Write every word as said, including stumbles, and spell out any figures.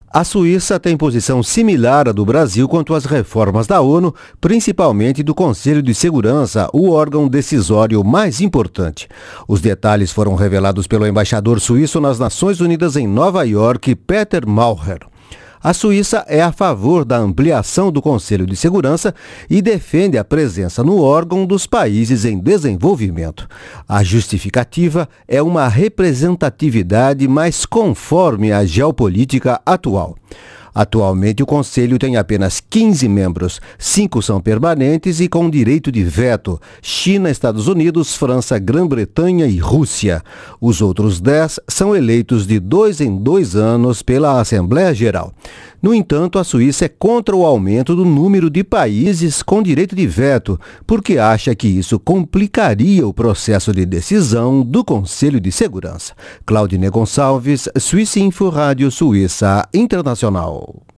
A Suíça tem posição similar à do Brasil quanto às reformas da ONU, principalmente do Conselho de Segurança, o órgão decisório mais importante. Os detalhes foram revelados pelo embaixador suíço nas Nações Unidas em Nova York, Peter Maurer. A Suíça é a favor da ampliação do Conselho de Segurança e defende a presença no órgão dos países em desenvolvimento. A justificativa é uma representatividade mais conforme à geopolítica atual. Atualmente, o Conselho tem apenas quinze membros, cinco são permanentes e com direito de veto: China, Estados Unidos, França, Grã-Bretanha e Rússia. Os outros dez são eleitos de dois em dois anos pela Assembleia Geral. No entanto, a Suíça é contra o aumento do número de países com direito de veto, porque acha que isso complicaria o processo de decisão do Conselho de Segurança. Claudine Gonçalves, Suíça Info Rádio Suíça Internacional.